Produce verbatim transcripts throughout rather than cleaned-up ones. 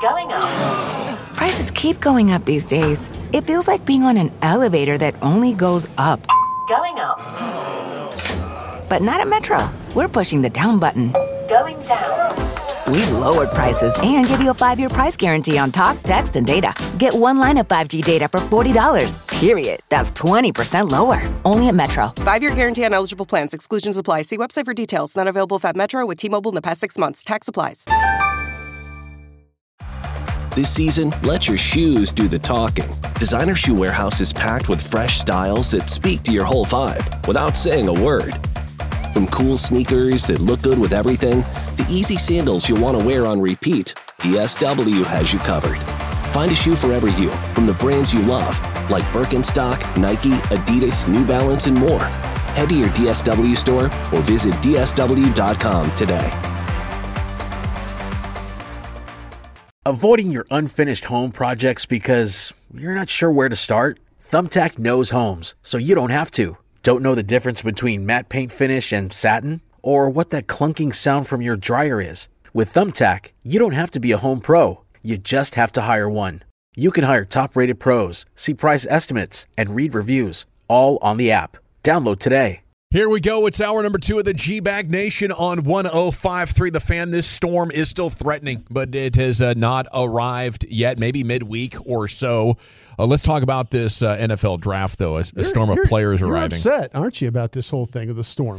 Going up. Prices keep going up these days. It feels like being on an elevator that only goes up. Going up. But not at Metro. We're pushing the down button. Going down. We've lowered prices and give you a five-year price guarantee on talk, text, and data. Get one line of five G data for forty dollars. Period. That's twenty percent lower. Only at Metro. Five-year guarantee on eligible plans. Exclusions apply. See website for details. Not available if at Metro with T-Mobile in the past six months. Tax applies. This season, let your shoes do the talking. Designer Shoe Warehouse is packed with fresh styles that speak to your whole vibe without saying a word. From cool sneakers that look good with everything, to easy sandals you'll want to wear on repeat, D S W has you covered. Find a shoe for every you from the brands you love, like Birkenstock, Nike, Adidas, New Balance, and more. Head to your D S W store or visit D S W dot com today. Avoiding your unfinished home projects because you're not sure where to start? Thumbtack knows homes, so you don't have to. Don't know the difference between matte paint finish and satin? Or what that clunking sound from your dryer is? With Thumbtack, you don't have to be a home pro. You just have to hire one. You can hire top-rated pros, see price estimates, and read reviews, all on the app. Download today. Here we go. It's hour number two of the G-Bag Nation on one oh five point three. The Fan. This storm is still threatening, but it has uh, not arrived yet, maybe midweek or so. Uh, let's talk about this uh, N F L draft, though. A, a storm of players you're arriving. You're upset, aren't you, about this whole thing of the storm?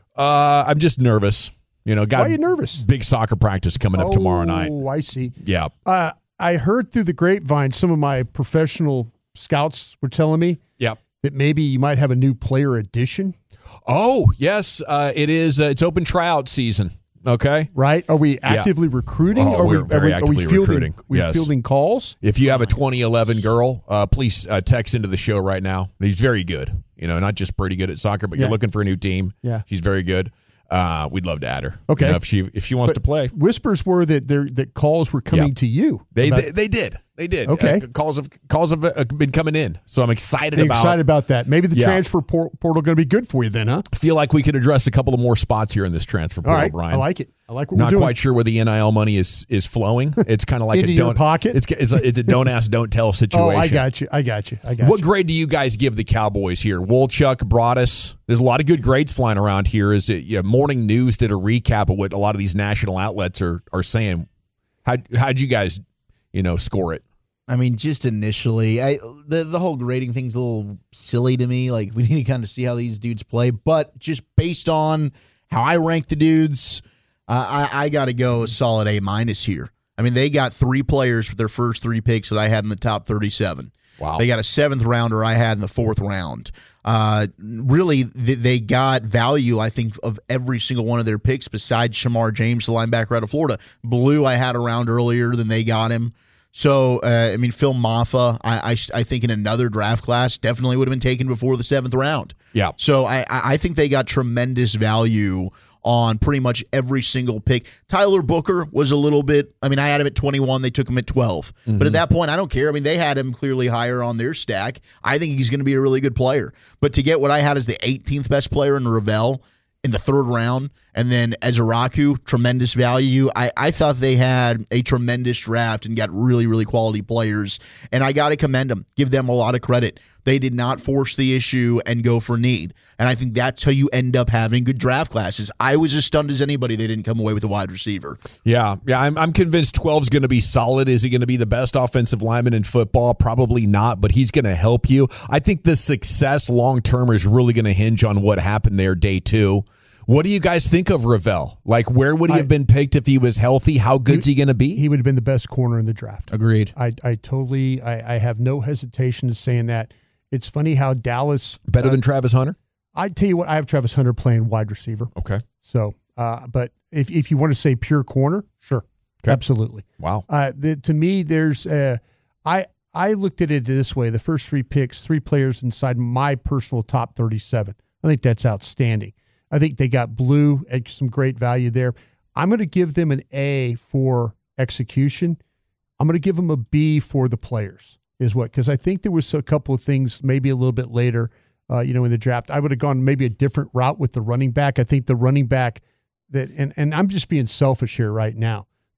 Uh, I'm just nervous. You know, got Why are you nervous? Big soccer practice coming up oh, tomorrow night. Oh, I see. Yeah. Uh, I heard through the grapevine, some of my professional scouts were telling me yep. that maybe you might have a new player addition. Oh, yes. Uh, it is. Uh, it's open tryout season. Okay. Right. Are we actively yeah. recruiting? Oh, are we're we, very are we, actively are we fielding, recruiting. Are we yes. fielding calls? If you have a twenty eleven girl, uh, please uh, text into the show right now. He's very good. You know, not just pretty good at soccer, but yeah. you're looking for a new team. Yeah. She's very good. Uh, we'd love to add her. Okay. You know, if she if she wants but to play. Whispers were that there that calls were coming yeah. to you. They, about, they they did. They did. Okay. Uh, calls have calls have uh, been coming in, so I'm excited They're about. Excited about that. Maybe the yeah. transfer por- portal going to be good for you then, huh? I feel like we could address a couple of more spots here in this transfer portal, All right. Brian. I like it. I like what Not we're doing. quite sure where the N I L money is is flowing. It's kind of like Into a your don't pocket? It's it's a, it's a don't ask, don't tell situation. Oh, I got you. I got you. I got what you. grade do you guys give the Cowboys here? Wolchuk, Broadus. There's a lot of good grades flying around here. Is it you know, Morning News did a recap of what a lot of these national outlets are are saying. How how'd you guys you know score it? I mean, just initially, I the the whole grading thing's a little silly to me. Like, we need to kind of see how these dudes play. But just based on how I rank the dudes, uh, I, I got to go a solid A minus here. I mean, they got three players for their first three picks that I had in the top thirty-seven. Wow. They got a seventh rounder I had in the fourth round. Uh, really, they got value, I think, of every single one of their picks besides Shamar James, the linebacker out of Florida. Blue I had around earlier than they got him. So, uh, I mean, Phil Maffa, I, I, I think in another draft class, definitely would have been taken before the seventh round. Yeah. So I, I think they got tremendous value on pretty much every single pick. Tyler Booker was a little bit, I mean, I had him at twenty-one. They took him at twelve. Mm-hmm. But at that point, I don't care. I mean, they had him clearly higher on their stack. I think he's going to be a really good player. But to get what I had as the eighteenth best player in Ravel in the third round, and then Ezeraku, tremendous value. I, I thought they had a tremendous draft and got really, really quality players, and I got to commend them, give them a lot of credit. They did not force the issue and go for need, and I think that's how you end up having good draft classes. I was as stunned as anybody they didn't come away with a wide receiver. Yeah, yeah, I'm, I'm convinced twelve is going to be solid. Is he going to be the best offensive lineman in football? Probably not, but he's going to help you. I think the success long-term is really going to hinge on what happened there day two. What do you guys think of Ravel? Like, where would he I, have been picked if he was healthy? How good's he, he going to be? He would have been the best corner in the draft. Agreed. I, I totally, I, I have no hesitation in saying that. It's funny how Dallas better uh, than Travis Hunter. I tell you what, I have Travis Hunter playing wide receiver. Okay. So, uh, but if if you want to say pure corner, sure, okay. Absolutely. Wow. Uh, the, to me, there's, uh, I I looked at it this way: the first three picks, three players inside my personal top thirty-seven. I think that's outstanding. I think they got Blue at some great value there. I'm going to give them an A for execution. I'm going to give them a B for the players, is what, because I think there was a couple of things maybe a little bit later, uh, you know, in the draft. I would have gone maybe a different route with the running back. I think the running back that, and, and I'm just being selfish here right now,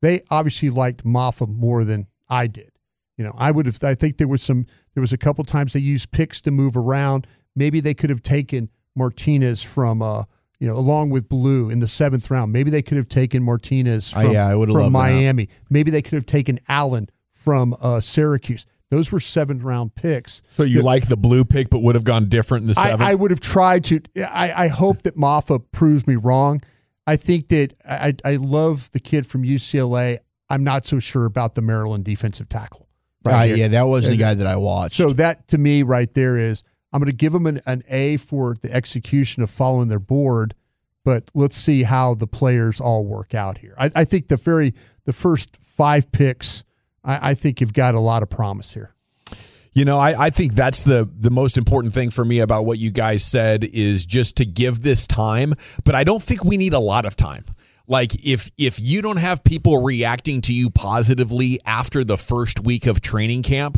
they obviously liked Maffa more than I did. You know, I would have. I think there was some. There was a couple times they used picks to move around. Maybe they could have taken Martinez from, uh, you know, along with Blue in the seventh round. Maybe they could have taken Martinez from, uh, yeah, I would have from loved Miami. That. Maybe they could have taken Allen from uh, Syracuse. Those were seventh round picks. So you that, like the Blue pick, but would have gone different in the seventh? I, I would have tried to. I, I hope that Maffa proves me wrong. I think that I, I love the kid from U C L A. I'm not so sure about the Maryland defensive tackle. Right uh, yeah, that was the guy that I watched. So that to me right there is, I'm going to give them an, an A for the execution of following their board, but let's see how the players all work out here. I, I think the very the first five picks, I, I think you've got a lot of promise here. You know, I, I think that's the the most important thing for me about what you guys said is just to give this time, but I don't think we need a lot of time. Like, if if you don't have people reacting to you positively after the first week of training camp,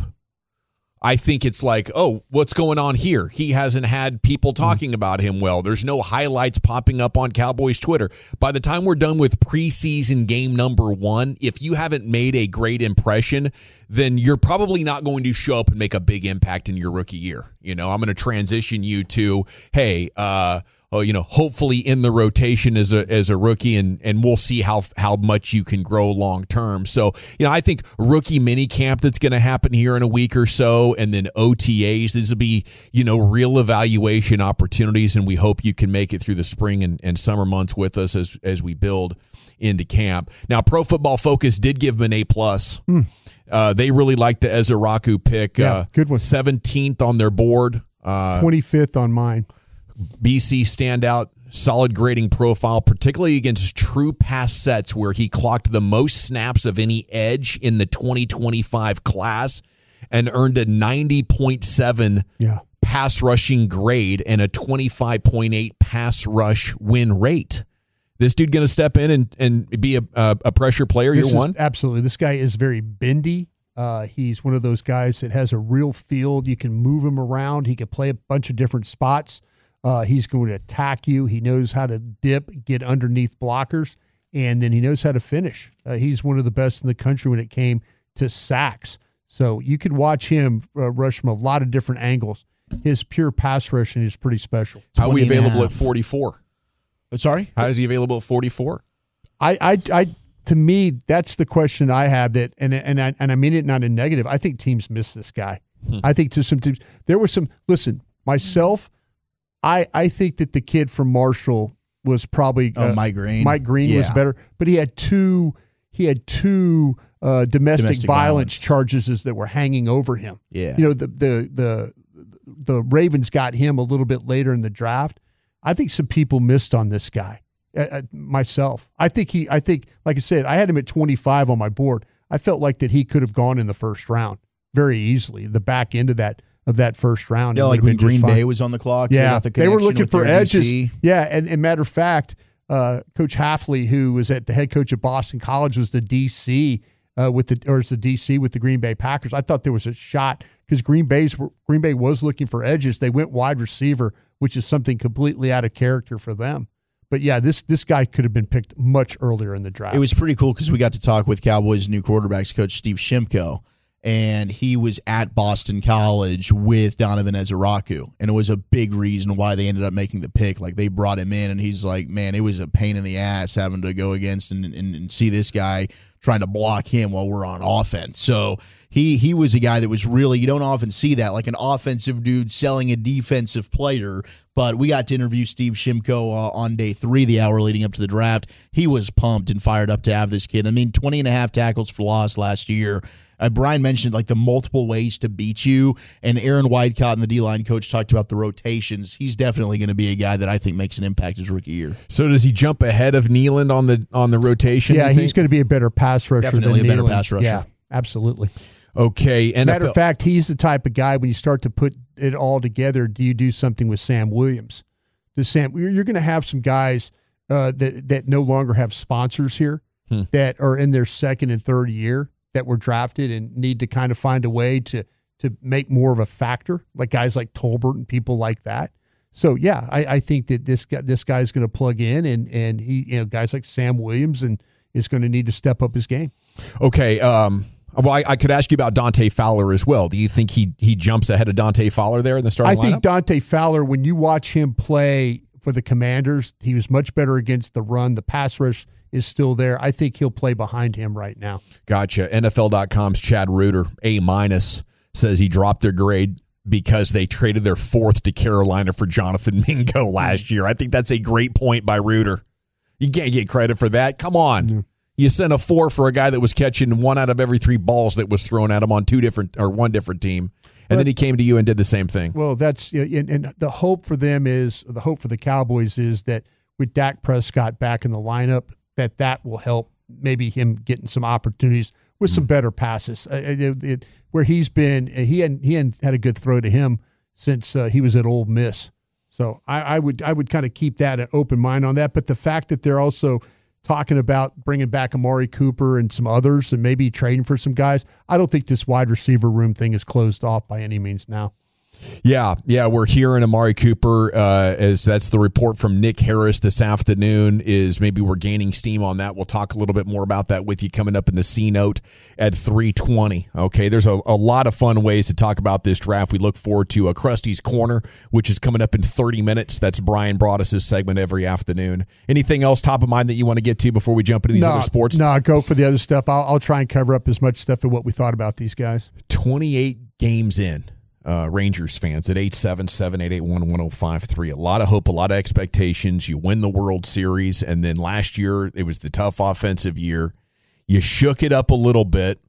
I think it's like, oh, what's going on here? He hasn't had people talking about him well. There's no highlights popping up on Cowboys Twitter. By the time we're done with preseason game number one, if you haven't made a great impression, then you're probably not going to show up and make a big impact in your rookie year. You know, I'm going to transition you to, hey, uh, oh, you know, hopefully in the rotation as a as a rookie, and and we'll see how how much you can grow long term. So, you know, I think rookie mini camp that's going to happen here in a week or so, and then O T As. These will be, you know, real evaluation opportunities, and we hope you can make it through the spring and, and summer months with us as as we build into camp. Now, Pro Football Focus did give him an A plus. Mm. Uh, they really liked the Ezeraku pick. Yeah, uh, good one. seventeenth on their board. Uh, twenty-fifth on mine. B C standout, solid grading profile, particularly against true pass sets where he clocked the most snaps of any edge in the twenty twenty-five class and earned a ninety point seven yeah. pass rushing grade and a twenty-five point eight pass rush win rate. This dude going to step in and, and be a, a pressure player this year is, one? Absolutely. This guy is very bendy. Uh, he's one of those guys that has a real field. You can move him around. He can play a bunch of different spots. Uh, he's going to attack you. He knows how to dip, get underneath blockers, and then he knows how to finish. Uh, he's one of the best in the country when it came to sacks. So you could watch him uh, rush from a lot of different angles. His pure pass rushing is pretty special. How are we available at forty-four? Sorry? How is he available at forty-four? I, I, I, to me, that's the question I have. That, and and I, and I mean it not in negative. I think teams miss this guy. Hmm. I think to some teams there was some. Listen, myself. I, I think that the kid from Marshall was probably oh, uh, Mike Green. Mike Green yeah. was better, but he had two he had two uh, domestic, domestic violence, violence charges that were hanging over him. Yeah, you know the the the the Ravens got him a little bit later in the draft. I think some people missed on this guy. Uh, myself, I think he. I think, like I said, I had him at twenty-five on my board. I felt like that he could have gone in the first round very easily. The back end of that. Of that first round. Yeah, like when Green Bay was on the clock. Yeah, the they were looking for edges. D C. Yeah, and, and matter of fact, uh, Coach Hafley, who was at the head coach of Boston College, was the D C uh, with the or is the D C with the Green Bay Packers. I thought there was a shot because Green Bay's Green Bay was looking for edges. They went wide receiver, which is something completely out of character for them. But yeah, this this guy could have been picked much earlier in the draft. It was pretty cool because we got to talk with Cowboys' new quarterbacks coach Steve Shimko. And he was at Boston College with Donovan Ezeraku. And it was a big reason why they ended up making the pick. Like, they brought him in, and he's like, man, it was a pain in the ass having to go against and, and, and see this guy trying to block him while we're on offense. So he he was a guy that was really, you don't often see that, like an offensive dude selling a defensive player. But we got to interview Steve Shimko uh, on day three, the hour leading up to the draft. He was pumped and fired up to have this kid. I mean, twenty and a half tackles for loss last year. Uh, Brian mentioned like the multiple ways to beat you, and Aaron Whitecott and the D-line coach talked about the rotations. He's definitely going to be a guy that I think makes an impact his rookie year. So does he jump ahead of Nealand on the on the rotation? Yeah, he's going to be a better pass rusher. Definitely than a better Nealand. pass rusher. Yeah, absolutely. Okay. N F L. Matter of fact, he's the type of guy when you start to put it all together. Do you do something with Sam Williams? Does Sam? You're going to have some guys uh, that that no longer have sponsors here hmm. that are in their second and third year, that were drafted and need to kind of find a way to to make more of a factor, like guys like Tolbert and people like that. So yeah, I, I think that this guy this guy's going to plug in, and and he you know guys like Sam Williams and is going to need to step up his game. Okay. Um, well, I, I could ask you about Dante Fowler as well. Do you think he he jumps ahead of Dante Fowler there in the starting I think lineup? Dante Fowler, when you watch him play for the Commanders, he was much better against the run. The pass rush is still there. I think he'll play behind him right now. Gotcha. N F L dot com's Chad Reuter, A minus, says he dropped their grade because they traded their fourth to Carolina for Jonathan Mingo last year. I think that's a great point by Reuter. You can't get credit for that. Come on. Mm. You sent a four for a guy that was catching one out of every three balls that was thrown at him on two different or one different team. And but, then he came to you and did the same thing. Well, that's and, and the hope for them is the hope for the Cowboys is that with Dak Prescott back in the lineup, that that will help maybe him getting some opportunities with some better passes. Uh, it, it, where he's been, he hadn't he hadn't had a good throw to him since uh, he was at Ole Miss. So I, I would I would kind of keep that an open mind on that. But the fact that they're also talking about bringing back Amari Cooper and some others and maybe trading for some guys, I don't think this wide receiver room thing is closed off by any means now. Yeah, yeah, we're hearing Amari Cooper, uh, as that's the report from Nick Harris this afternoon, is maybe we're gaining steam on that. We'll talk a little bit more about that with you coming up in the C-Note at three twenty. Okay, there's a, a lot of fun ways to talk about this draft. We look forward to a Krusty's Corner, which is coming up in thirty minutes. That's Brian Broaddus' segment every afternoon. Anything else top of mind that you want to get to before we jump into these no, other sports? No, go for the other stuff. I'll, I'll try and cover up as much stuff of what we thought about these guys. twenty-eight games in. Uh, Rangers fans at eight seven seven, eight eight one, one oh five three. A lot of hope, a lot of expectations. You win the World Series, and then last year it was the tough offensive year. You shook it up a little bit,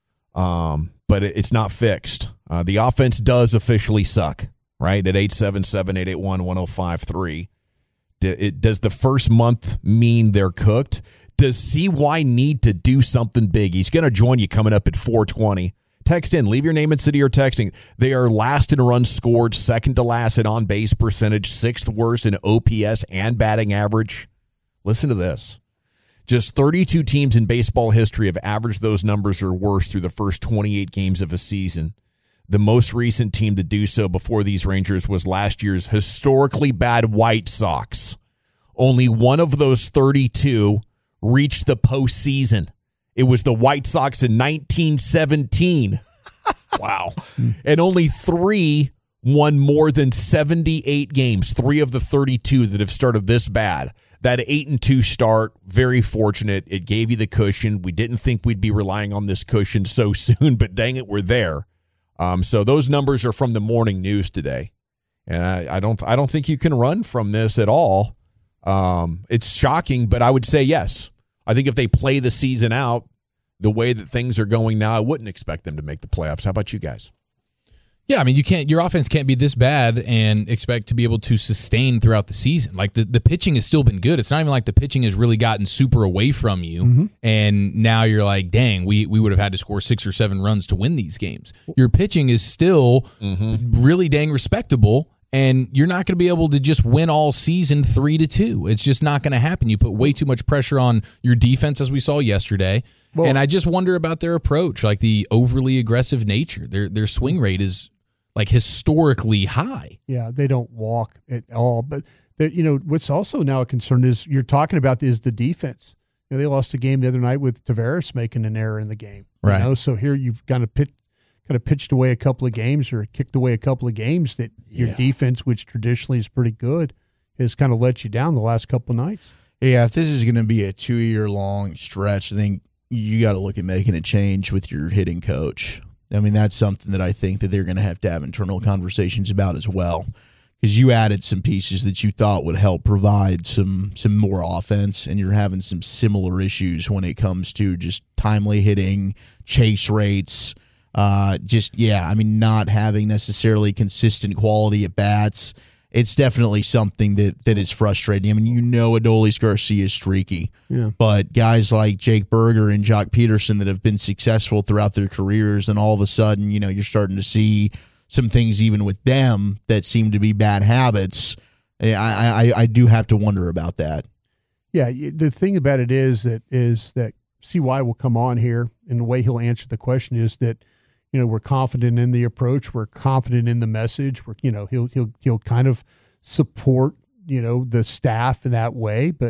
um, but it, it's not fixed. Uh, the offense does officially suck, right, at eight seven seven, eight eight one, one oh five three. D- it, does the first month mean they're cooked? Does C Y need to do something big? He's going to join you coming up at four twenty. Text in. Leave your name and city you're texting. They are last in runs scored, second to last in on-base percentage, sixth worst in O P S and batting average. Listen to this. Just thirty-two teams in baseball history have averaged those numbers or worse through the first twenty-eight games of a season. The most recent team to do so before these Rangers was last year's historically bad White Sox. Only one of those thirty-two reached the postseason. It was the White Sox in nineteen seventeen. Wow. And only three won more than seventy-eight games, three of the thirty-two that have started this bad. That eight and two start, very fortunate. It gave you the cushion. We didn't think we'd be relying on this cushion so soon, but dang it, we're there. Um, so those numbers are from the morning news today. And I, I don't I don't think you can run from this at all. Um, it's shocking, but I would say yes. I think if they play the season out the way that things are going now, I wouldn't expect them to make the playoffs. How about you guys? Yeah, I mean, you can't. Your offense can't be this bad and expect to be able to sustain throughout the season. Like the, the pitching has still been good. It's not even like the pitching has really gotten super away from you, mm-hmm. and now you're like, dang, we we would have had to score six or seven runs to win these games. Your pitching is still mm-hmm. really dang respectable. And you're not going to be able to just win all season three to two. It's just not going to happen. You put way too much pressure on your defense, as we saw yesterday. Well, and I just wonder about their approach, like the overly aggressive nature. Their their swing rate is like historically high. Yeah, they don't walk at all. But you know what's also now a concern is you're talking about is the defense. You know, they lost a game the other night with Tavares making an error in the game. Right. You know? So here you've got to pit. Kind of pitched away a couple of games or kicked away a couple of games that yeah. your defense, which traditionally is pretty good, has kind of let you down the last couple of nights. Yeah, if this is going to be a two-year-long stretch, I think you got to look at making a change with your hitting coach. I mean, that's something that I think that they're going to have to have internal conversations about as well, because you added some pieces that you thought would help provide some some more offense, and you're having some similar issues when it comes to just timely hitting, chase rates. Uh, just, yeah, I mean, not having necessarily consistent quality at bats. It's definitely something that, that is frustrating. I mean, you know Adolis Garcia is streaky, yeah. but guys like Jake Berger and Jock Peterson that have been successful throughout their careers, and all of a sudden, you know, you're starting to see some things even with them that seem to be bad habits. I, I, I do have to wonder about that. Yeah, the thing about it is that is that C Y will come on here, and the way he'll answer the question is that, you know, we're confident in the approach. We're confident in the message. We're, you know, he'll he'll he'll kind of support, you know, the staff in that way. But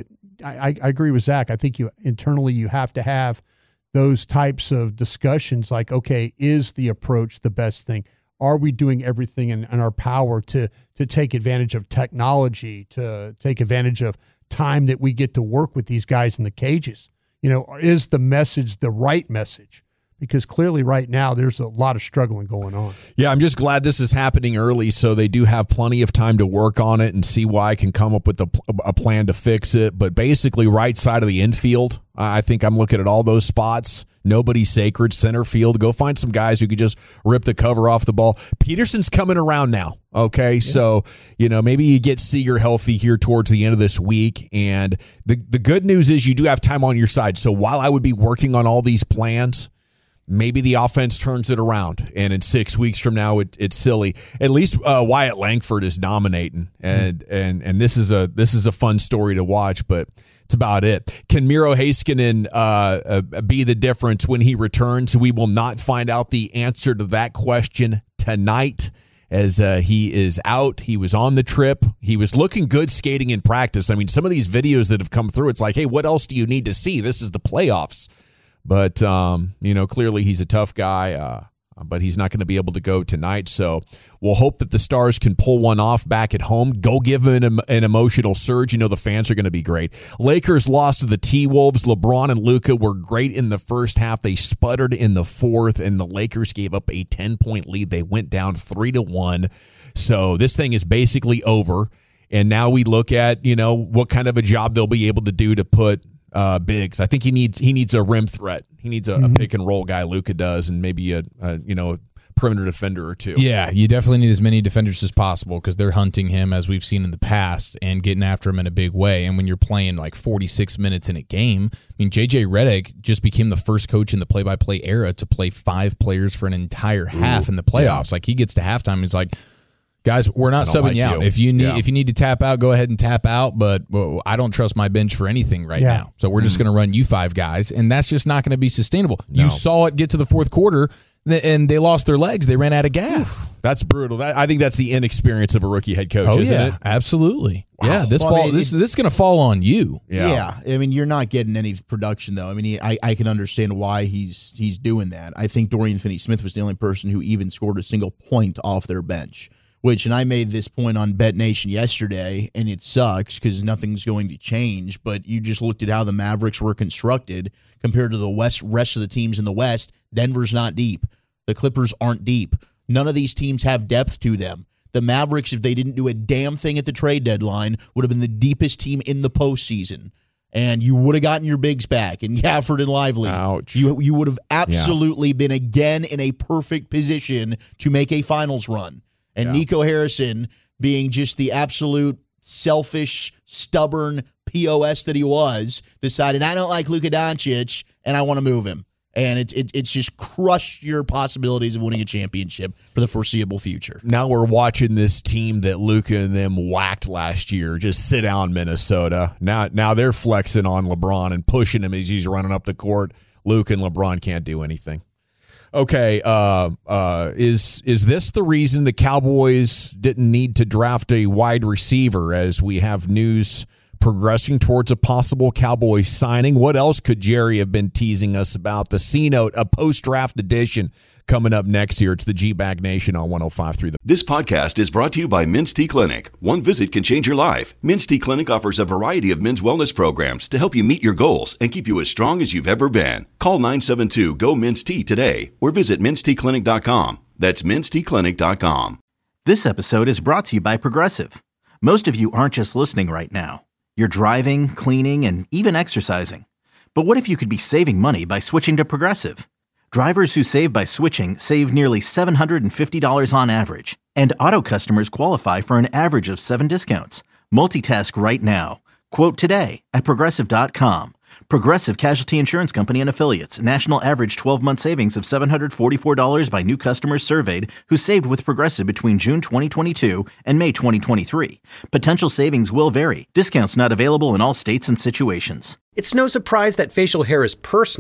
I, I agree with Zach. I think you internally you have to have those types of discussions like, okay, is the approach the best thing? Are we doing everything in, in our power to to take advantage of technology, to take advantage of time that we get to work with these guys in the cages? You know, is the message the right message? Because clearly right now there's a lot of struggling going on. Yeah, I'm just glad this is happening early so they do have plenty of time to work on it and see why I can come up with a, a plan to fix it. But basically right side of the infield, I think I'm looking at all those spots. Nobody's sacred. Center field, go find some guys who could just rip the cover off the ball. Peterson's coming around now, okay? Yeah. So, you know, maybe you get Seager healthy here towards the end of this week. And the, the good news is you do have time on your side. So while I would be working on all these plans, maybe the offense turns it around, and in six weeks from now, it, it's silly. At least uh, Wyatt Langford is dominating, and mm-hmm. and and this is a this is a fun story to watch. But it's about it. Can Miro Heiskanen uh, uh, be the difference when he returns? We will not find out the answer to that question tonight, as uh, he is out. He was on the trip. He was looking good skating in practice. I mean, some of these videos that have come through, it's like, hey, what else do you need to see? This is the playoffs. But, um, you know, clearly he's a tough guy, uh, but he's not going to be able to go tonight. So we'll hope that the Stars can pull one off back at home. Go give an, an emotional surge. You know, the fans are going to be great. Lakers lost to the T-Wolves. LeBron and Luka were great in the first half. They sputtered in the fourth, and the Lakers gave up a ten-point lead. They went down three to one. So this thing is basically over. And now we look at, you know, what kind of a job they'll be able to do to put Uh, Biggs. I think he needs he needs a rim threat. He needs a, mm-hmm. a pick and roll guy. Luka does, and maybe a, a you know a perimeter defender or two. Yeah, you definitely need as many defenders as possible because they're hunting him as we've seen in the past and getting after him in a big way. And when you're playing like forty-six minutes in a game, I mean J J Redick just became the first coach in the play-by-play era to play five players for an entire half Ooh, in the playoffs. Yeah. Like he gets to halftime, he's like, guys, we're not subbing like you out. You. If you need yeah. if you need to tap out, go ahead and tap out. But well, I don't trust my bench for anything right yeah. now. So we're just mm. going to run you five guys, and that's just not going to be sustainable. No. You saw it get to the fourth quarter, and they lost their legs. They ran out of gas. That's brutal. That, I think that's the inexperience of a rookie head coach, oh, isn't yeah, it? Absolutely. Wow. Yeah, this well, fall, I mean, this it, this is going to fall on you. Yeah. yeah, I mean, you're not getting any production though. I mean, he, I I can understand why he's he's doing that. I think Dorian Finney-Smith was the only person who even scored a single point off their bench. Which, and I made this point on Bet Nation yesterday, and it sucks because nothing's going to change, but you just looked at how the Mavericks were constructed compared to the West rest of the teams in the West. Denver's not deep. The Clippers aren't deep. None of these teams have depth to them. The Mavericks, if they didn't do a damn thing at the trade deadline, would have been the deepest team in the postseason. And you would have gotten your bigs back and Gafford and Lively. Ouch. You, you would have absolutely yeah. been again in a perfect position to make a finals run. And yeah. Nico Harrison, being just the absolute selfish, stubborn P O S that he was, decided, I don't like Luka Doncic, and I want to move him. And it, it, it's just crushed your possibilities of winning a championship for the foreseeable future. Now we're watching this team that Luka and them whacked last year just sit down Minnesota. Now, now they're flexing on LeBron and pushing him as he's running up the court. Luka and LeBron can't do anything. Okay, uh, uh, is is this the reason the Cowboys didn't need to draft a wide receiver as we have news progressing towards a possible Cowboys signing? What else could Jerry have been teasing us about? The C-Note, a post-draft edition coming up next year. It's the G-Bag Nation on one oh five point three. This podcast is brought to you by Men's T Clinic. One visit can change your life. Men's T Clinic offers a variety of men's wellness programs to help you meet your goals and keep you as strong as you've ever been. Call nine seven two, G O, Men's T today or visit mens t clinic dot com. That's mens t clinic dot com. This episode is brought to you by Progressive. Most of you aren't just listening right now. You're driving, cleaning, and even exercising. But what if you could be saving money by switching to Progressive? Drivers who save by switching save nearly seven hundred fifty dollars on average. And auto customers qualify for an average of seven discounts. Multitask right now. Quote today at Progressive dot com. Progressive Casualty Insurance Company and Affiliates. National average twelve-month savings of seven hundred forty-four dollars by new customers surveyed who saved with Progressive between June twenty twenty-two and May twenty twenty-three. Potential savings will vary. Discounts not available in all states and situations. It's no surprise that facial hair is personal.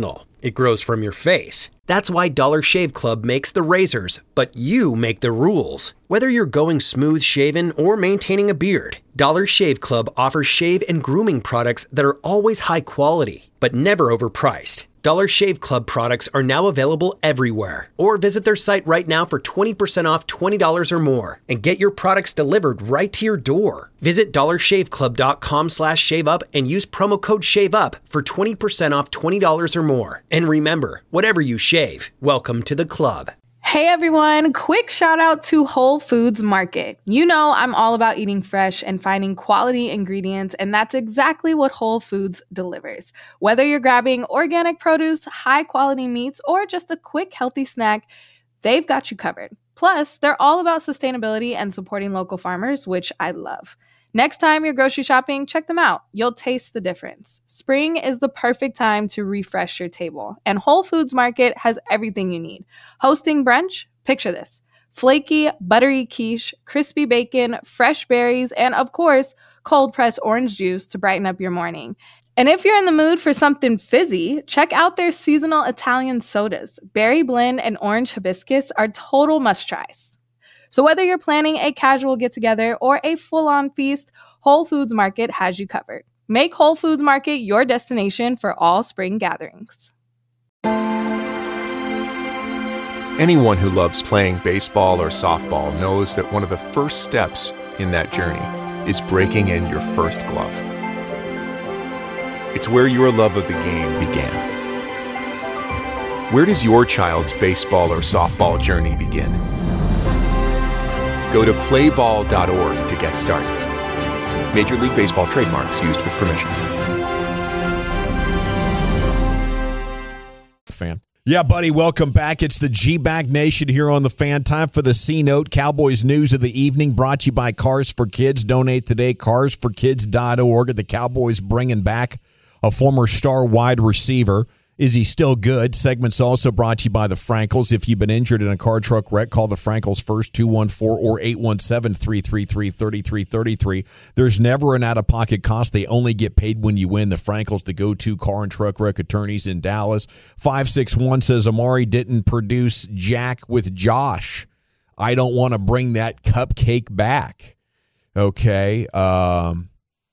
It grows from your face. That's why Dollar Shave Club makes the razors, but you make the rules. Whether you're going smooth shaven or maintaining a beard, Dollar Shave Club offers shave and grooming products that are always high quality, but never overpriced. Dollar Shave Club products are now available everywhere. Or visit their site right now for twenty percent off twenty dollars or more and get your products delivered right to your door. Visit dollar shave club dot com slash shave up and use promo code SHAVEUP for twenty percent off twenty dollars or more. And remember, whatever you shave, welcome to the club. Hey everyone, quick shout out to Whole Foods Market. You know I'm all about eating fresh and finding quality ingredients, and that's exactly what Whole Foods delivers. Whether you're grabbing organic produce, high quality meats, or just a quick healthy snack, they've got you covered. Plus, they're all about sustainability and supporting local farmers, which I love. Next time you're grocery shopping, check them out. You'll taste the difference. Spring is the perfect time to refresh your table, and Whole Foods Market has everything you need. Hosting brunch? Picture this. Flaky, buttery quiche, crispy bacon, fresh berries, and of course, cold-pressed orange juice to brighten up your morning. And if you're in the mood for something fizzy, check out their seasonal Italian sodas. Berry blend and orange hibiscus are total must-tries. So whether you're planning a casual get-together or a full-on feast, Whole Foods Market has you covered. Make Whole Foods Market your destination for all spring gatherings. Anyone who loves playing baseball or softball knows that one of the first steps in that journey is breaking in your first glove. It's where your love of the game began. Where does your child's baseball or softball journey begin? Go to play ball dot org to get started. Major League Baseball trademarks used with permission. Fan. Yeah, buddy, welcome back. It's the G-Bag Nation here on the Fan. Time for the C-Note, Cowboys news of the evening, brought to you by Cars for Kids. Donate today, cars for kids dot org. The Cowboys bringing back a former star wide receiver. Is he still good? Segment's also brought to you by the Frankels. If you've been injured in a car truck wreck, call the Frankels first, two one four or eight one seven, three three three, three three three three. There's never an out-of-pocket cost. They only get paid when you win. The Frankels, the go-to car and truck wreck attorneys in Dallas. five six one says Amari didn't produce Jack with Josh. I don't want to bring that cupcake back. Okay. Um...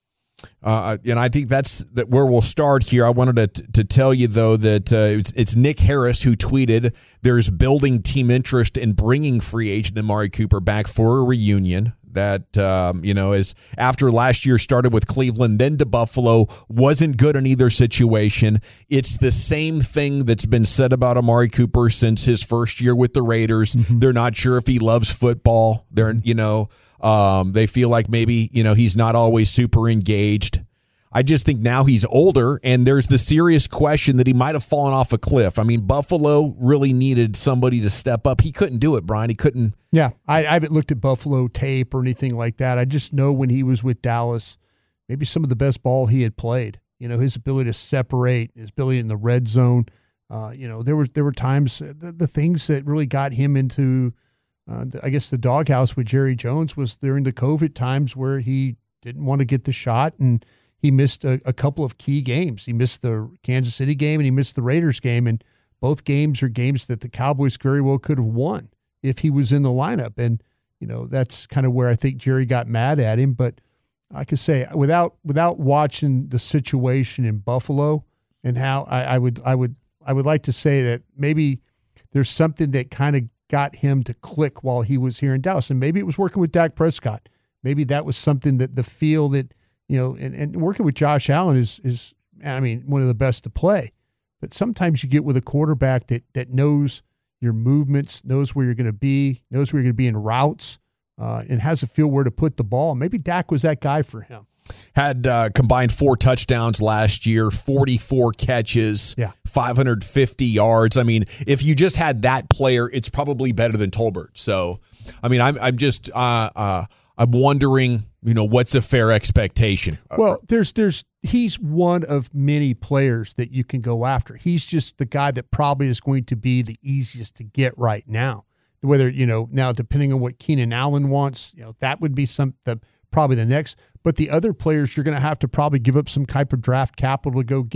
Uh, and I think that's that where we'll start here. I wanted to to tell you, though, that uh, it's, it's Nick Harris who tweeted, there's building team interest in bringing free agent Amari Cooper back for a reunion. That, um, you know, is after last year started with Cleveland, then to Buffalo, wasn't good in either situation. It's the same thing that's been said about Amari Cooper since his first year with the Raiders. Mm-hmm. They're not sure if he loves football. They're, you know, um, they feel like maybe, you know, he's not always super engaged. I just think now he's older, and there's the serious question that he might have fallen off a cliff. I mean, Buffalo really needed somebody to step up. He couldn't do it, Brian. He couldn't. Yeah, I, I haven't looked at Buffalo tape or anything like that. I just know when he was with Dallas, maybe some of the best ball he had played. You know, his ability to separate, his ability in the red zone. Uh, you know, there were there were times the, the things that really got him into, uh, I guess, the doghouse with Jerry Jones was during the COVID times where he didn't want to get the shot, and he missed a, a couple of key games. He missed the Kansas City game and he missed the Raiders game, and both games are games that the Cowboys very well could have won if he was in the lineup. And, you know, that's kind of where I think Jerry got mad at him. But I could say without without watching the situation in Buffalo and how I, I would I would I would like to say that maybe there's something that kind of got him to click while he was here in Dallas. And maybe it was working with Dak Prescott. Maybe that was something that the feel that, you know, and, and working with Josh Allen is, is, I mean, one of the best to play. But sometimes you get with a quarterback that that knows your movements, knows where you're going to be, knows where you're going to be in routes, uh, and has a feel where to put the ball. Maybe Dak was that guy for him. Had uh, combined four touchdowns last year, forty-four catches, yeah. five hundred fifty yards. I mean, if you just had that player, it's probably better than Tolbert. So, I mean, I'm I'm just uh, uh, I'm wondering, you know, what's a fair expectation? Well, there's there's he's one of many players that you can go after. He's just the guy that probably is going to be the easiest to get right now. Whether, you know, now depending on what Keenan Allen wants, you know, that would be some the probably the next. But the other players you're going to have to probably give up some type of draft capital to go get.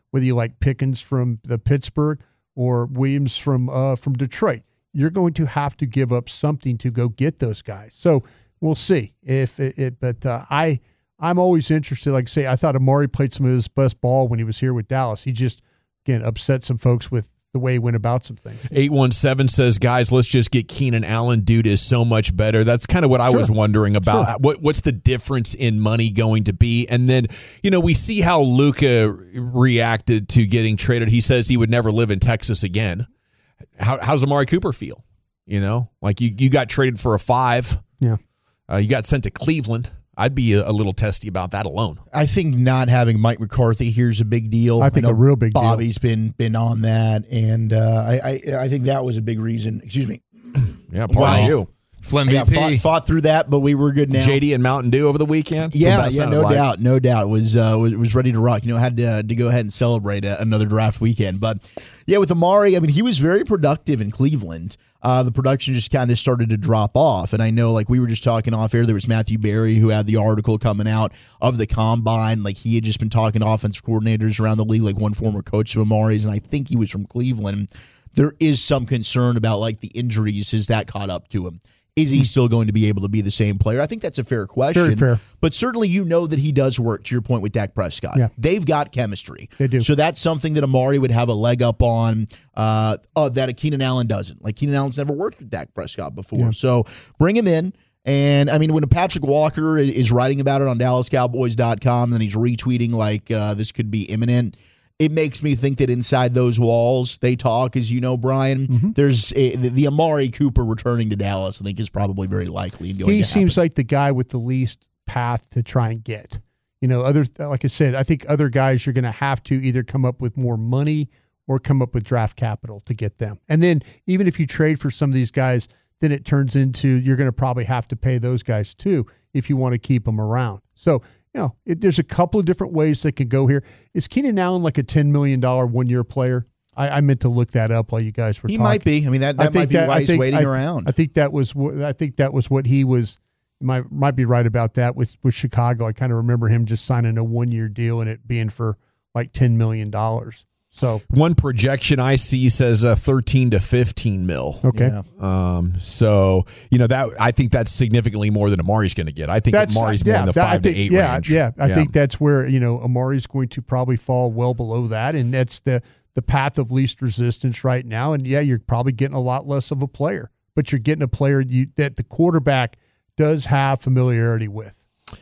whether you like Pickens from the Pittsburgh or Williams from uh, from Detroit. You're going to have to give up something to go get those guys. So we'll see if it. it but uh, I I'm always interested. Like I say, I thought Amari played some of his best ball when he was here with Dallas. He just again upset some folks with the way he went about some things. eight one seven says, guys, let's just get Keenan Allen. Dude is so much better. That's kind of what I Sure. was wondering about. Sure. What What's the difference in money going to be? And then, you know, we see how Luka reacted to getting traded. He says he would never live in Texas again. How, how's Amari Cooper feel? You know, like you, you got traded for a five. Yeah. Uh, you got sent to Cleveland. I'd be a, a little testy about that alone. I think not having Mike McCarthy here's a big deal. I think know a real big deal. Bobby's been been on that, and uh, I, I I think that was a big reason. Excuse me. Yeah, part Wow. of you. Flem Yeah, V P. fought, fought through that, but we were good now. J D and Mountain Dew over the weekend. Yeah, That's yeah, what that no sounded like. doubt, no doubt. Was uh, was was ready to rock. You know, had to to go ahead and celebrate a, another draft weekend. But yeah, with Amari, I mean, he was very productive in Cleveland. Uh, the production just kind of started to drop off, and I know, like we were just talking off air, there was Matthew Berry who had the article coming out of the combine. Like he had just been talking to offensive coordinators around the league, like one former coach of Amari's, and I think he was from Cleveland. There is some concern about like the injuries. Has that caught up to him? Is he still going to be able to be the same player? I think that's a fair question. Very fair. But certainly you know that he does work, to your point with Dak Prescott. Yeah. They've got chemistry. They do. So that's something that Amari would have a leg up on uh, uh, that a Keenan Allen doesn't. Like Keenan Allen's never worked with Dak Prescott before. Yeah. So bring him in. And, I mean, when Patrick Walker is writing about it on Dallas Cowboys dot com and then he's retweeting like uh, this could be imminent, it makes me think that inside those walls, they talk, as you know, Brian. Mm-hmm. There's a, the, the Amari Cooper returning to Dallas, I think, is probably very likely. Going He to seems happen. like the guy with the least path to try and get. You know, other like I said, I think other guys you're going to have to either come up with more money or come up with draft capital to get them. And then even if you trade for some of these guys, then it turns into you're going to probably have to pay those guys too if you want to keep them around. So, you know, it, there's a couple of different ways that can go here. Is Keenan Allen like a ten million dollars one-year player? I, I meant to look that up while you guys were He talking. might be. I mean, that, I that think might be that- why I he's think- waiting I- around. I think that was what I think that was what he was. Might might be right about that with with Chicago. I kind of remember him just signing a one-year deal and it being for like ten million dollars. So one projection I see says uh, thirteen to fifteen mil. Okay. Yeah. Um, so, you know, that I think that's significantly more than Amari's going to get. I think Amari's more in the that- I five think- to eight yeah, range. Yeah, I think that's where, you know, Amari's going to probably fall well below that. And that's the, the path of least resistance right now. And, yeah, you're probably getting a lot less of a player. But you're getting a player you that the quarterback does have familiarity with.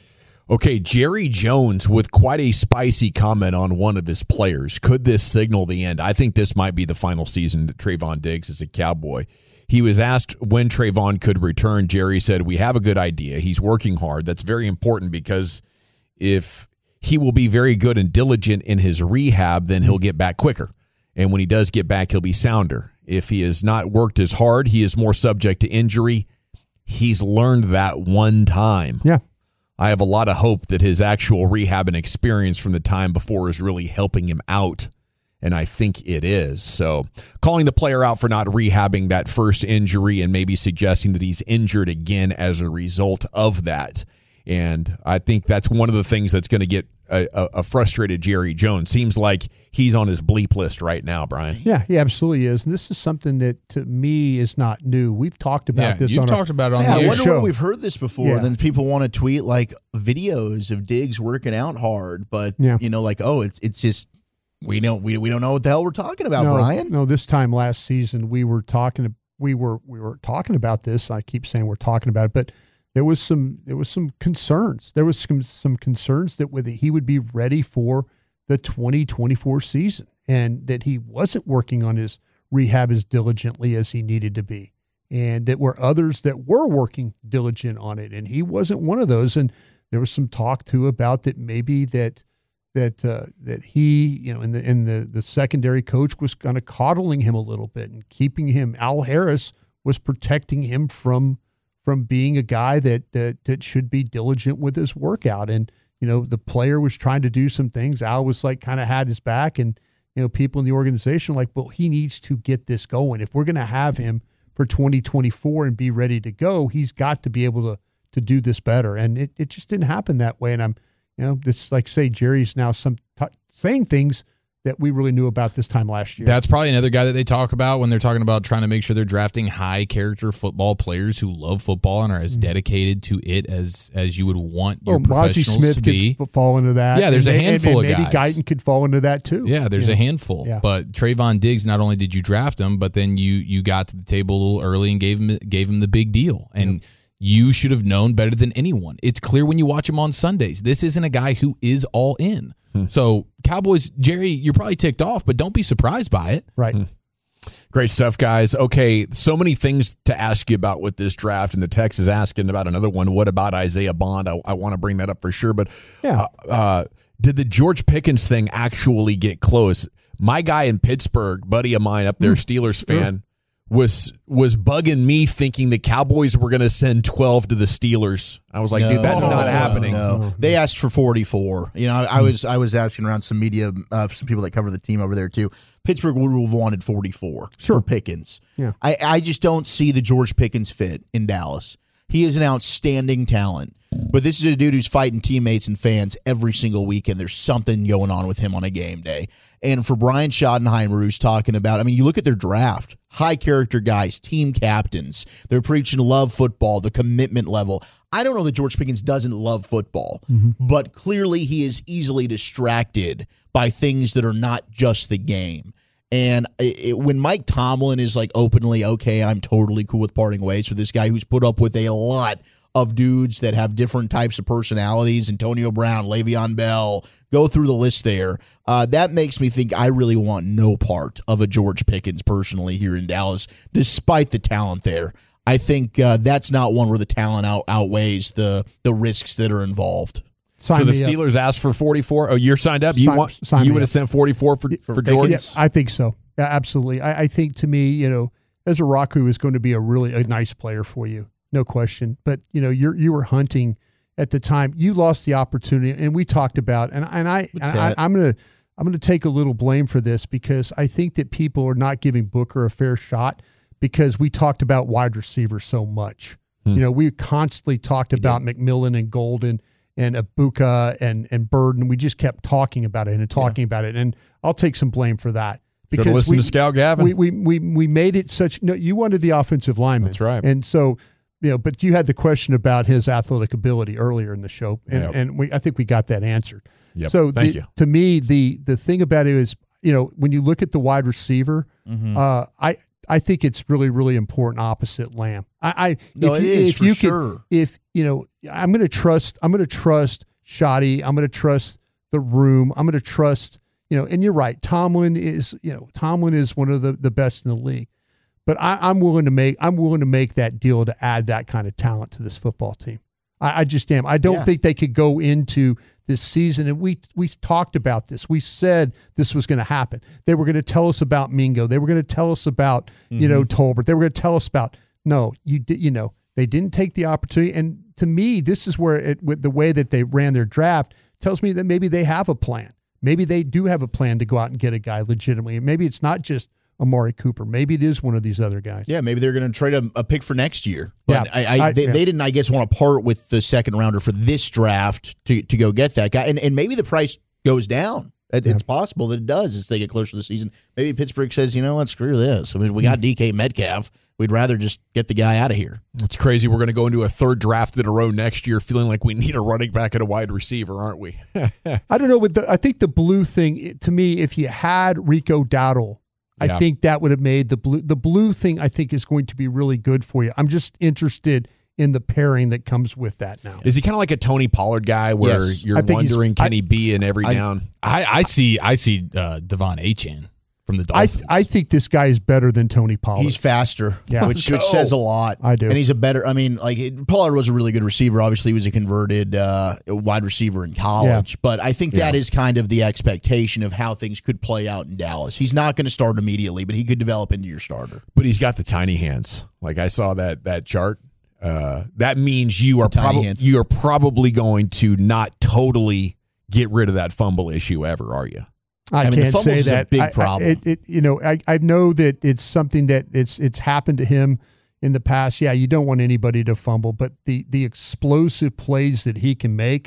Okay, Jerry Jones with quite a spicy comment on one of his players. Could this signal the end? I think this might be the final season that Trayvon Diggs is a Cowboy. He was asked when Trayvon could return. Jerry said, we have a good idea. He's working hard. That's very important because if he will be very good and diligent in his rehab, then he'll get back quicker. And when he does get back, he'll be sounder. If he has not worked as hard, he is more subject to injury. He's learned that one time. Yeah. I have a lot of hope that his actual rehab and experience from the time before is really helping him out, and I think it is. So calling the player out for not rehabbing that first injury and maybe suggesting that he's injured again as a result of that. And I think that's one of the things that's going to get a, a, a frustrated Jerry Jones. Seems like he's on his bleep list right now, Brian. Yeah, he absolutely is. And this is something that to me is not new. We've talked about Yeah, this you've on talked our, about it on Yeah, the I air wonder show. where we've heard this before. Yeah. Then people want to tweet like videos of Diggs working out hard, but Yeah. you know, like oh, it's it's just we don't we, we don't know what the hell we're talking about, no, Brian. No, this time last season we were talking we were we were talking about this. I keep saying we're talking about it, but there was some there was some concerns. There was some some concerns that whether he would be ready for the twenty twenty-four season and that he wasn't working on his rehab as diligently as he needed to be. And that were others that were working diligent on it. And he wasn't one of those. And there was some talk too about that maybe that that uh, that he, you know, in the in the, the secondary coach was kind of coddling him a little bit and keeping him. Al Harris was protecting him from from being a guy that that, that should be diligent with his workout. And, you know, the player was trying to do some things. Al was like kind of had his back, and, you know, people in the organization were like, well, he needs to get this going. If we're going to have him for twenty twenty-four and be ready to go, he's got to be able to to do this better. And it, it just didn't happen that way. And I'm, you know, it's like say Jerry's now some t- saying things that we really knew about this time last year. That's probably another guy that they talk about when they're talking about trying to make sure they're drafting high character football players who love football and are as dedicated to it as as you would want your oh, Mozzie professionals Smith to be. could f- fall into that. Yeah, there's and, a handful and, and of maybe guys. Guyton could fall into that too. Yeah, there's you a know? handful. Yeah. But Trayvon Diggs, not only did you draft him, but then you you got to the table a little early and gave him gave him the big deal. And yep. you should have known better than anyone. It's clear when you watch him on Sundays. This isn't a guy who is all in. Hmm. So Cowboys, Jerry, you're probably ticked off, but don't be surprised by it. Right. Hmm. Great stuff, guys. Okay, so many things to ask you about with this draft, and the text is asking about another one. What about Isaiah Bond? I, I want to bring that up for sure, but yeah. uh, uh, did the George Pickens thing actually get close? My guy in Pittsburgh, buddy of mine up there, Steelers fan, was was bugging me thinking the Cowboys were going to send twelve to the Steelers. I was like, no, dude, that's no, not no, happening. No. They asked for forty-four. You know, I, I was I was asking around some media, uh, some people that cover the team over there too. Pittsburgh would have wanted forty-four sure. for Pickens. Yeah. I, I just don't see the George Pickens fit in Dallas. He is an outstanding talent. But this is a dude who's fighting teammates and fans every single weekend. There's something going on with him on a game day. And for Brian Schottenheimer, who's talking about, I mean, you look at their draft, high character guys, team captains. They're preaching love football, the commitment level. I don't know that George Pickens doesn't love football, mm-hmm. but clearly he is easily distracted by things that are not just the game. And it, when Mike Tomlin is like openly, okay, I'm totally cool with parting ways with this guy who's put up with a lot of dudes that have different types of personalities, Antonio Brown, Le'Veon Bell, go through the list there. Uh, that makes me think I really want no part of a George Pickens personally here in Dallas, despite the talent there. I think uh, that's not one where the talent out, outweighs the the risks that are involved. Sign so the Steelers up. asked for forty-four. Oh, you're signed up. You sign, want sign you would have sent forty-four for for, for George? Yeah, I think so. Yeah, absolutely. I, I think to me, you know, Ezra Raku is going to be a really a nice player for you. No question. But, you know, you're, you were hunting at the time. You lost the opportunity, and we talked about, and, and, I, and I, I'm going to I'm going to take a little blame for this because I think that people are not giving Booker a fair shot because we talked about wide receivers so much. Hmm. You know, we constantly talked we about did. McMillan and Golden and Ibuka and, and Burden. We just kept talking about it and talking yeah. about it. And I'll take some blame for that. Because listen we, to Scout Gavin. We, we, we, we made it such – no, you wanted the offensive lineman. That's right. And so – you know, but you had the question about his athletic ability earlier in the show, and, yep. and we I think we got that answered. Yep. So Thank the, you. to me, the the thing about it is, you know, when you look at the wide receiver, mm-hmm. uh, I I think it's really really important opposite Lamb. I, I no, if it you, is if for you sure. Could, if you know, I'm going to trust. I'm going to trust Shoddy. I'm going to trust the room. I'm going to trust. You know, and you're right. Tomlin is you know Tomlin is one of the, the best in the league. But I, I'm willing to make I'm willing to make that deal to add that kind of talent to this football team. I, I just am. I don't yeah. think they could go into this season, and we we talked about this. We said this was going to happen. They were going to tell us about Mingo. They were going to tell us about mm-hmm. you know Tolbert. They were going to tell us about no. You did you know they didn't take the opportunity. And to me, this is where it with the way that they ran their draft tells me that maybe they have a plan. Maybe they do have a plan to go out and get a guy legitimately. And maybe it's not just Amari Cooper. Maybe it is one of these other guys. Yeah, maybe they're going to trade a, a pick for next year. But yeah, I, I, I, they, yeah. they didn't, I guess, want to part with the second rounder for this draft to, to go get that guy. And, and maybe the price goes down. It, yeah. It's possible that it does as they get closer to the season. Maybe Pittsburgh says, you know, let's screw this. I mean, we got D K Metcalf. We'd rather just get the guy out of here. It's crazy. We're going to go into a third draft in a row next year feeling like we need a running back and a wide receiver, aren't we? I don't know. With the, I think the blue thing, to me, if you had Rico Dowdle, I yeah. think that would have made the blue the blue thing, I think, is going to be really good for you. I'm just interested in the pairing that comes with that now. Is he kind of like a Tony Pollard guy where yes. you're wondering, can I, he be in every I, down? I, I see I see uh, Devon Achane from the Dolphins. I, I think this guy is better than Tony Pollard. He's faster, yeah. which, which says a lot. I do. And he's a better, I mean, like Pollard was a really good receiver. Obviously, he was a converted uh, wide receiver in college. Yeah. But I think that yeah. is kind of the expectation of how things could play out in Dallas. He's not going to start immediately, but he could develop into your starter. But he's got the tiny hands. Like I saw that that chart. Uh, that means you are probably you are probably going to not totally get rid of that fumble issue ever, are you? I, I mean, can't say that. A big I, problem. I, it, it, you know, I, I know that it's something that it's it's happened to him in the past. Yeah, you don't want anybody to fumble, but the the explosive plays that he can make,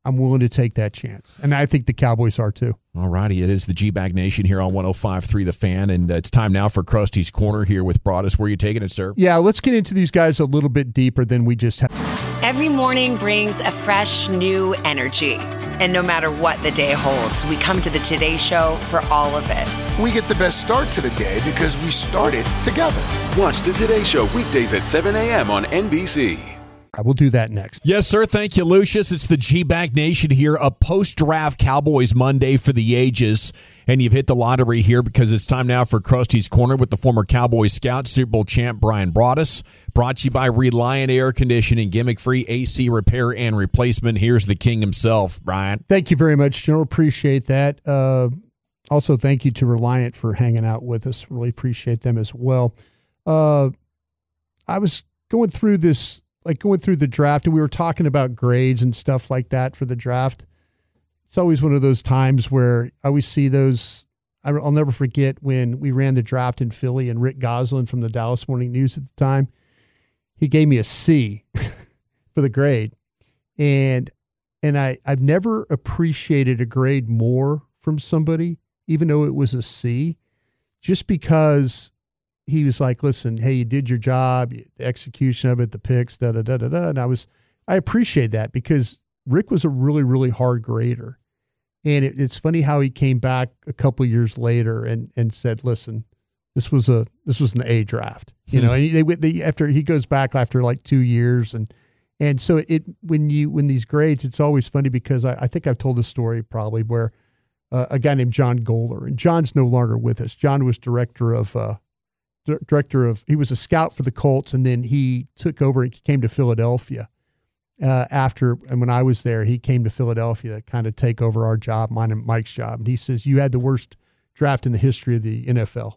I'm willing to take that chance. And I think the Cowboys are too. All righty. It is the G-Bag Nation here on one oh five point three The Fan, and uh, it's time now for Krusty's Corner here with Broadus. Where are you taking it, sir? Yeah, let's get into these guys a little bit deeper than we just have. Every morning brings a fresh, new energy. And no matter what the day holds, we come to the Today Show for all of it. We get the best start to the day because we started together. Watch the Today Show weekdays at seven a.m. on N B C. I will do that next. Yes, sir. Thank you, Lucius. It's the G-Bag Nation here, a post-draft Cowboys Monday for the ages. And you've hit the lottery here because it's time now for Krusty's Corner with the former Cowboys scout, Super Bowl champ Brian Broaddus. Brought to you by Reliant Air Conditioning, gimmick-free A C repair and replacement. Here's the king himself, Brian. Thank you very much, General. Appreciate that. Uh, also, thank you to Reliant for hanging out with us. Really appreciate them as well. Uh, I was going through this like going through the draft, and we were talking about grades and stuff like that for the draft. It's always one of those times where I always see those. I'll never forget when we ran the draft in Philly, and Rick Goslin from the Dallas Morning News at the time, he gave me a C for the grade. And and I, I've never appreciated a grade more from somebody, even though it was a C, just because he was like, listen, hey, you did your job, the execution of it, the picks, da, da, da, da, da. And I was, I appreciate that because Rick was a really, really hard grader. And it, it's funny how he came back a couple years later and, and said, listen, this was a, this was an A draft, you know, and they, they, after he goes back after like two years. And, and so it, when you, when these grades, it's always funny because I, I think I've told this story probably where uh, a guy named John Goler, and John's no longer with us. John was director of, uh, director of, he was a scout for the Colts, and then he took over and came to Philadelphia uh, after, and when I was there, he came to Philadelphia to kind of take over our job, mine and Mike's job. And he says, you had the worst draft in the history of the N F L.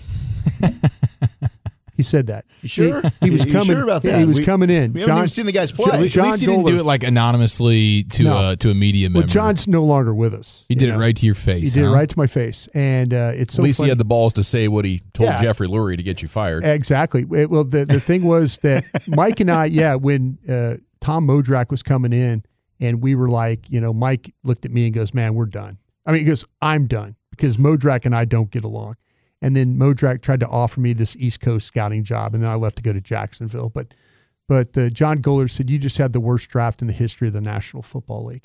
He said that. You sure? He, he was you coming. Sure about that? He was we, coming in. We haven't John, even seen the guys play. At least, at least he didn't Goler. do it like anonymously to No. uh, to a media member. Well, John's no longer with us. He did know? it right to your face. He did huh? it right to my face, and uh, it's so At least funny. he had the balls to say what he told Yeah. Jeffrey Lurie to get you fired. Exactly. It- well, the, the thing was that Mike and I, yeah, when uh, Tom Modrak was coming in, and we were like, you know, Mike looked at me and goes, man, we're done. I mean, he goes, I'm done because Modrak and I don't get along. And then Modrak tried to offer me this East Coast scouting job, and then I left to go to Jacksonville. But but uh, John Goler said, you just had the worst draft in the history of the National Football League.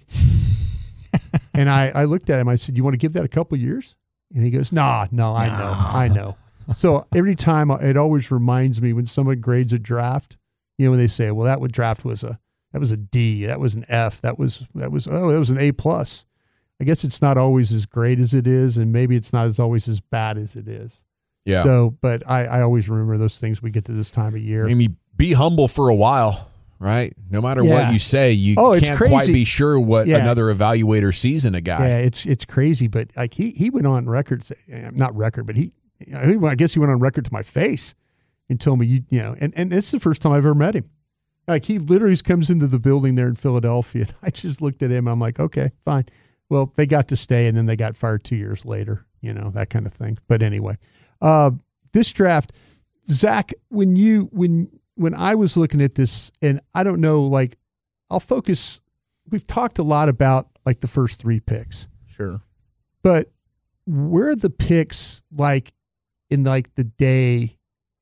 And I, I looked at him. I said, you want to give that a couple of years? And he goes, nah, no, I know, I know. So every time, it always reminds me when someone grades a draft, you know, when they say, well, that would draft was a, that was a D, that was an F, that was, that was, oh, that was an A plus. I guess it's not always as great as it is, and maybe it's not as always as bad as it is. Yeah. So, but I, I always remember those things we get to this time of year. I mean, be humble for a while, right? No matter Yeah. what you say, you Oh, it's can't crazy. quite be sure what Yeah. another evaluator sees in a guy. Yeah, it's it's crazy, but like he he went on record, say, eh, not record, but he, you know, he, I guess he went on record to my face and told me, you you know, and and it's the first time I've ever met him. Like he literally comes into the building there in Philadelphia, and I just looked at him, and I'm like, okay, fine. Well, they got to stay, and then they got fired two years later, you know, that kind of thing. But anyway, uh, this draft, Zach, when you when when I was looking at this, and I don't know, like, I'll focus. We've talked a lot about like the first three picks, Sure. but where are the picks like in like the day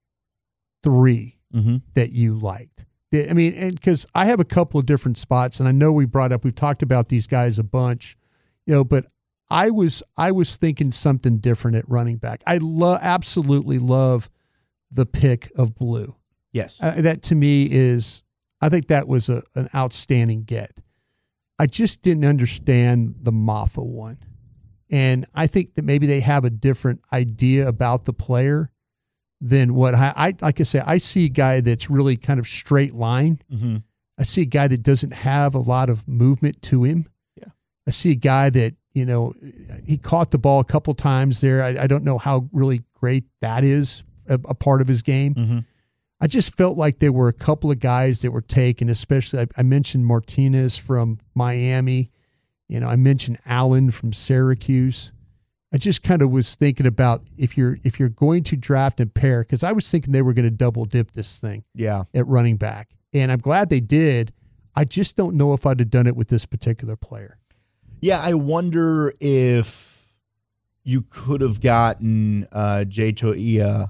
three Mm-hmm. that you liked? I mean, and because I have a couple of different spots, and I know we brought up, we've talked about these guys a bunch, you know, but I was I was thinking something different at running back. I love absolutely love the pick of Blue. Yes. Uh, that to me is, I think that was a, an outstanding get. I just didn't understand the Maffa one. And I think that maybe they have a different idea about the player than what I, I like I say, I see a guy that's really kind of straight line. Mm-hmm. I see a guy that doesn't have a lot of movement to him. Yeah. I see a guy that, you know, he caught the ball a couple times there. I, I don't know how really great that is a, a part of his game. Mm-hmm. I just felt like there were a couple of guys that were taken, especially I, I mentioned Martinez from Miami. You know, I mentioned Allen from Syracuse. I just kind of was thinking about if you're if you're going to draft and pair, because I was thinking they were going to double dip this thing Yeah. at running back. And I'm glad they did. I just don't know if I'd have done it with this particular player. Yeah, I wonder if you could have gotten uh, Jay Toia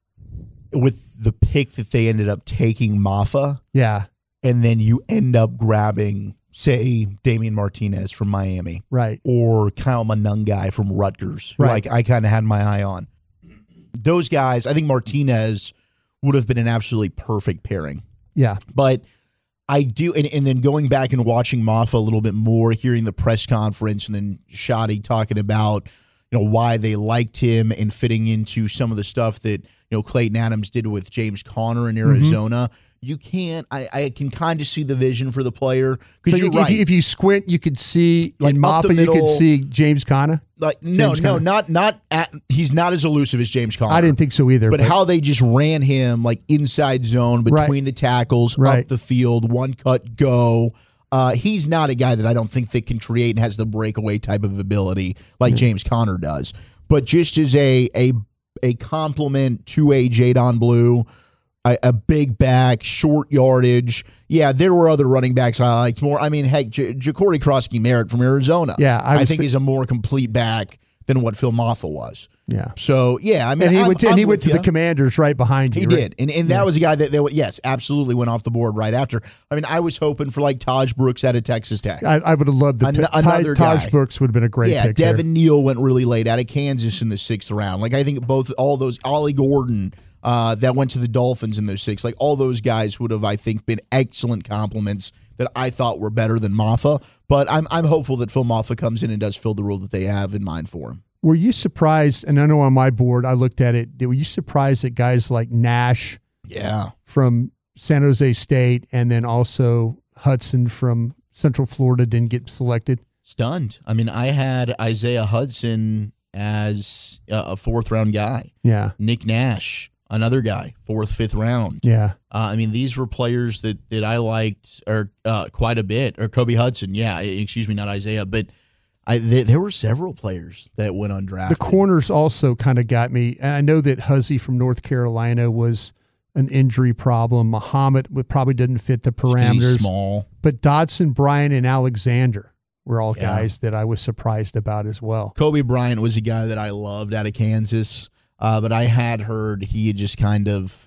with the pick that they ended up taking Maffa. Yeah. And then you end up grabbing, say, Damian Martinez from Miami. Right. Or Kyle Monangai from Rutgers, who Right. I, I kind of had my eye on. Those guys, I think Martinez would have been an absolutely perfect pairing. Yeah. But I do, and, and then going back and watching Maffa a little bit more, hearing the press conference, and then Shadi talking about, you know, why they liked him and fitting into some of the stuff that, you know, Clayton Adams did with James Conner in Arizona. Mm-hmm. You can't, I, I can kind of see the vision for the player. Because So you're you, right. if, you, if you squint, you could see, Like, in up the Maffa, you could middle- see James Conner. Like no, James no, Conner. not not at. He's not as elusive as James Conner. I didn't think so either. But, how they just ran him like inside zone between Right. the tackles, Right. up the field, one cut, go. Uh, he's not a guy that I don't think that can create and has the breakaway type of ability like James Conner does. But just as a a a compliment to a Jadon Blue, a, a big back, short yardage. Yeah, there were other running backs I liked more. I mean, heck, J- Ja'Cory Krosky-Merritt from Arizona. Yeah, I I, was think thi- is a more complete back than what Phil Maffa was. Yeah. So yeah, I mean, and he I'm- went to, I'm and he went with to the ya. Commanders right behind you. He right? did, and and that was a guy that, that yes, absolutely went off the board right after. I mean, I was hoping for like Taj Brooks out of Texas Tech. I, I would have loved the An- pick. another Taj guy. Brooks would have been a great yeah, pick there. Devin Neal went really late out of Kansas in the sixth round. Like I think both all those Ollie Gordon uh, that went to the Dolphins in those six, like all those guys would have, I think, been excellent compliments that I thought were better than Maffa. But I'm I'm hopeful that Phil Maffa comes in and does fill the role that they have in mind for him. Were you surprised? And I know on my board, I looked at it. Were you surprised that guys like Nash, Yeah, from San Jose State, and then also Hudson from Central Florida didn't get selected? Stunned. I mean, I had Isaiah Hudson as a a fourth round guy. Yeah. Nick Nash, another guy, fourth, fifth round. Yeah. Uh, I mean, these were players that, that I liked or uh, quite a bit. Or Kobe Hudson, yeah, excuse me, not Isaiah, but I th- there were several players that went undrafted. The corners also kind of got me. And I know that Huzzy from North Carolina was an injury problem. Muhammad would, probably didn't fit the Skinny, parameters. small. But Dodson, Bryan, and Alexander were all Yeah. guys that I was surprised about as well. Kobe Bryant was a guy that I loved out of Kansas, uh, but I had heard he had just kind of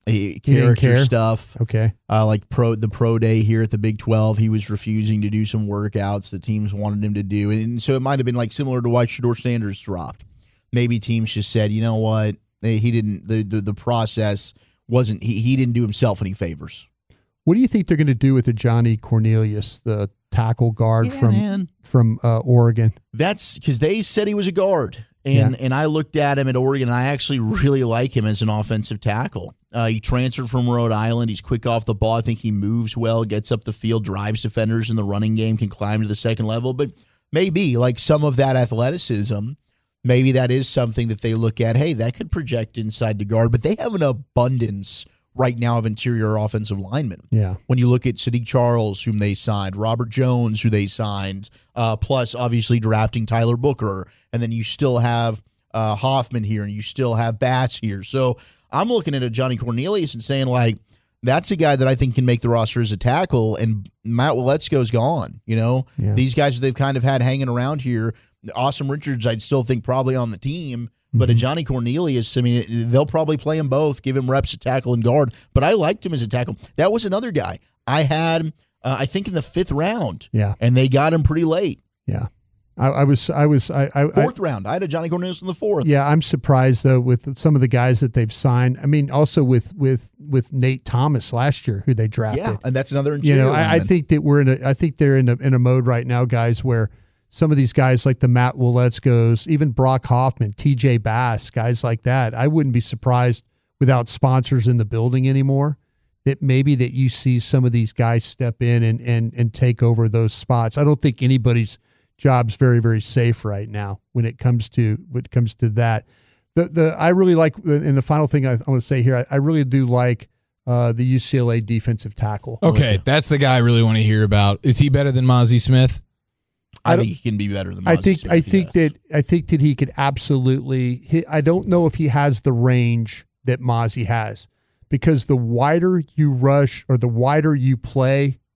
a didn't character care? stuff. Okay. Uh, like pro the pro day here at the Big twelve, he was refusing to do some workouts that teams wanted him to do. And so it might have been like similar to why Shedeur Sanders dropped. Maybe teams just said, you know what, he didn't, the, the, the process wasn't, he, he didn't do himself any favors. What do you think they're going to do with the Johnny Cornelius, the tackle guard Yeah, from man. from uh, Oregon? That's because they said he was a guard. And Yeah. and I looked at him at Oregon, and I actually really like him as an offensive tackle. Uh, he transferred from Rhode Island. He's quick off the ball. I think he moves well, gets up the field, drives defenders in the running game, can climb to the second level. But maybe like some of that athleticism, maybe that is something that they look at. Hey, that could project inside the guard. But they have an abundance right now of interior offensive linemen. Yeah. When you look at Sadiq Charles, whom they signed, Robert Jones, who they signed, uh, plus obviously drafting Tyler Booker, and then you still have uh, Hoffman here, and you still have Batts here. So I'm looking at a Johnny Cornelius and saying, like, that's a guy that I think can make the roster as a tackle, and Matt Waletzko's gone. You know, Yeah. these guys that they've kind of had hanging around here, Awesome Richards, I'd still think probably on the team. But a Johnny Cornelius, I mean, they'll probably play him both, give him reps at tackle and guard. But I liked him as a tackle. That was another guy I had, uh, I think, in the fifth round. Yeah. And they got him pretty late. Yeah. I, I was, I was, I, I Fourth round. I had a Johnny Cornelius in the fourth. Yeah, I'm surprised though with some of the guys that they've signed. I mean, also with with with Nate Thomas last year, who they drafted. Yeah, and that's another You interior know, I, I lineman. think that we're in a, I think they're in a in a mode right now, guys, where some of these guys like the Matt Waletzkos, even Brock Hoffman, T J Bass, guys like that, I wouldn't be surprised without sponsors in the building anymore, that maybe that you see some of these guys step in and and and take over those spots. I don't think anybody's job's very, very safe right now when it comes to when it comes to that. The the I really like, and the final thing I, I want to say here, I, I really do like uh, the U C L A defensive tackle. Okay, that's the guy I really want to hear about. Is he better than Mozzie Smith? I, I think don't- he can be better than I Mozzie think Smith, I think yes. that I think that he could absolutely. He, I don't know if he has the range that Mozzie has, because the wider you rush or the wider you play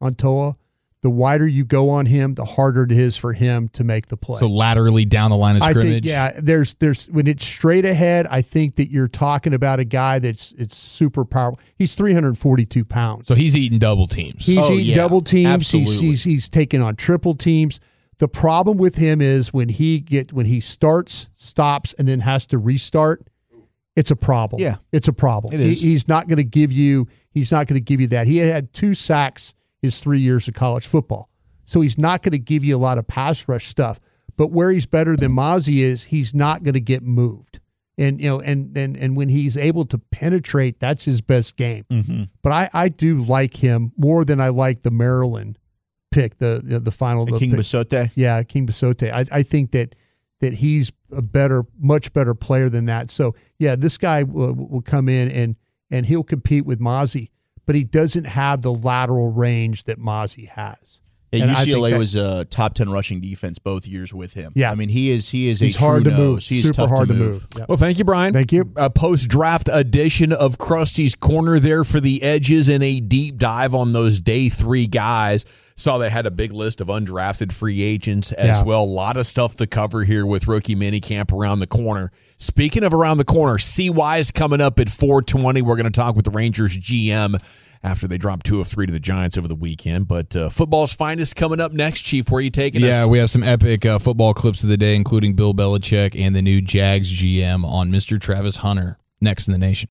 on Toa, the wider you go on him, the harder it is for him to make the play. So laterally down the line of I scrimmage. think, yeah, there's there's when it's straight ahead, I think that you're talking about a guy that's it's super powerful. He's three hundred forty-two pounds. So he's eating double teams. He's Oh, eating yeah, double teams. absolutely. He's, he's he's taking on triple teams. The problem with him is when he get when he starts, stops, and then has to restart, it's a problem. Yeah. It's a problem. It is. He, he's not going to give you he's not going to give you that. He had two sacks his three years of college football. So he's not going to give you a lot of pass rush stuff. But where he's better than Mozzie is, he's not going to get moved. And you know, and and and when he's able to penetrate, that's his best game. Mm-hmm. But I, I do like him more than I like the Maryland pick, the the, the final The the King pick. Basote? Yeah, King Basote. I, I think that that he's a better, much better player than that. So yeah, this guy will, will come in and and he'll compete with Mozzie, but he doesn't have the lateral range that Mozzie has. Yeah, And I U C L A think that- was a top ten rushing defense both years with him. Yeah. I mean he is he is He's a true hard to nose. move. He's Super tough hard to to move. move. Yep. Well, thank you, Brian. Thank you. A post-draft edition of Krusty's Corner there for the edges and a deep dive on those day three guys. Saw they had a big list of undrafted free agents as Yeah. well. A lot of stuff to cover here with rookie minicamp around the corner. Speaking of around the corner, C Y is coming up at four twenty. We're going to talk with the Rangers G M after they dropped two of three to the Giants over the weekend. But uh, football's finest coming up next, Chief. Where are you taking us? Yeah, we have some epic uh, football clips of the day, including Bill Belichick and the new Jags G M on Mister Travis Hunter next in the nation.